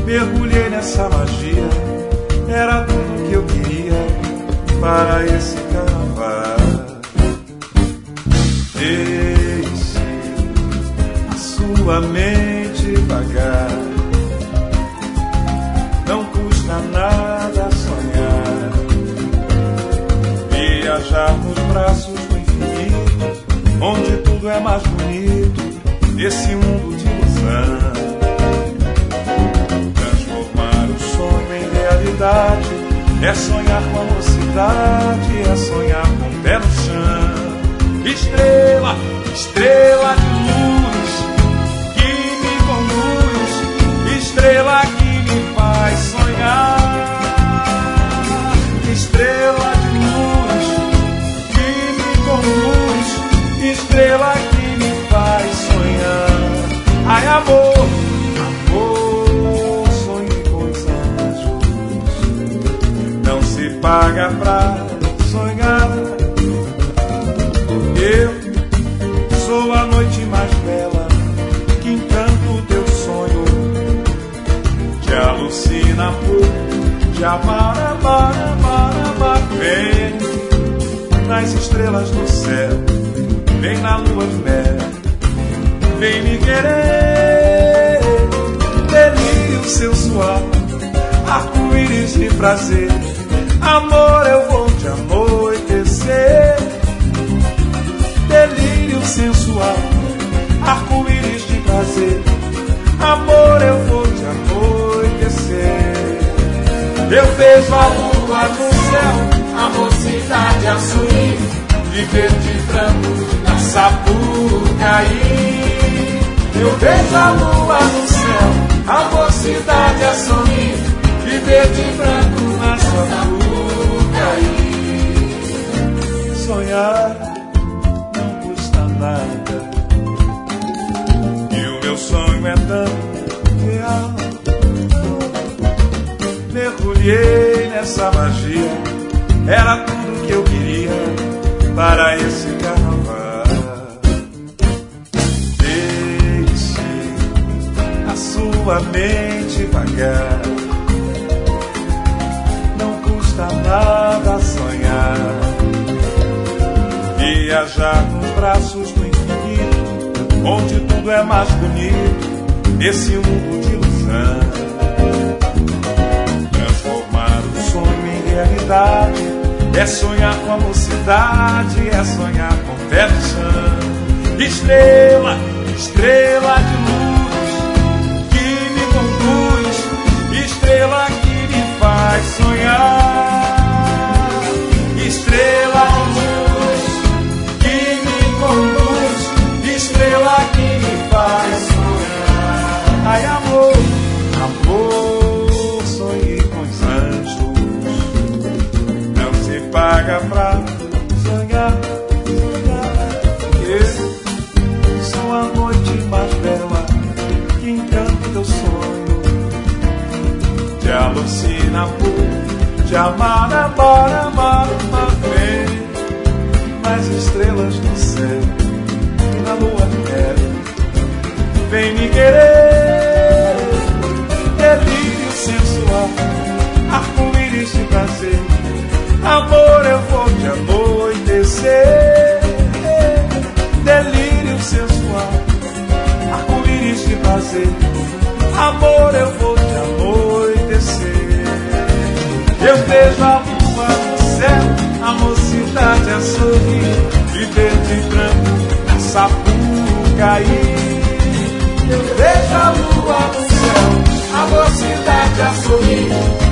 Mergulhei nessa magia, era tudo que eu queria para esse carnaval. Deixe a sua mente vagar, não custa nada sonhar, viajar nos braços do infinito, onde tudo é mais bonito, nesse mundo de ilusão. Transformar o sonho em realidade, é sonhar com a mocidade, é sonhar com o pé no chão. Estrela, estrela de luz, que me conduz, estrela que me faz sonhar. Estrela de luz, que me conduz, estrela que me faz sonhar. Ai, amor, amor, sonhe com os anjos, não se paga pra sonhar. Eu sou a noite mais bela que encanta o teu sonho, te alucina por te amar, amar, amar, amar. Vem nas estrelas do céu, vem na lua de mel, vem me querer. Delírio seu suor, arco-íris de prazer, amor, eu vou te anoitecer. Delírio sensual, arco-íris de prazer, amor, eu vou te anoitecer. Eu vejo a lua no céu, a mocidade a sorrir, viver de frango na Sapucaí. Eu vejo a lua no céu, a mocidade a sorrir, viver de frango na Sapucaí. Sonhar nada, e o meu sonho é tão real. Mergulhei nessa magia, era tudo que eu queria para esse carnaval. Deixe a sua mente vagar, não custa nada sonhar, viajar nos braços do infinito, onde tudo é mais bonito, nesse mundo de ilusão. Transformar o sonho em realidade, é sonhar com a mocidade, é sonhar com o pé no chão. Estrela, estrela de luz, que me conduz, estrela que me faz sonhar. Estrela de luz, estrela que me faz sonhar. Ai, amor, amor, sonhe com os anjos, não se paga pra sonhar, sonhar. Eu sou a noite mais bela que encanta teu sonho, te alucina por te amar, amar, amar, amar. Vem nas estrelas do céu, na lua de mel, vem me querer. Delírio sensual, arco-íris de prazer, amor, eu vou te anoitecer. Delírio sensual, arco-íris de prazer, amor, eu vou te anoitecer. Eu vejo a lua no céu, a mocidade a sorrir, viver de branco Sapucaí. Eu vejo a lua no céu, a mocidade a sorrir,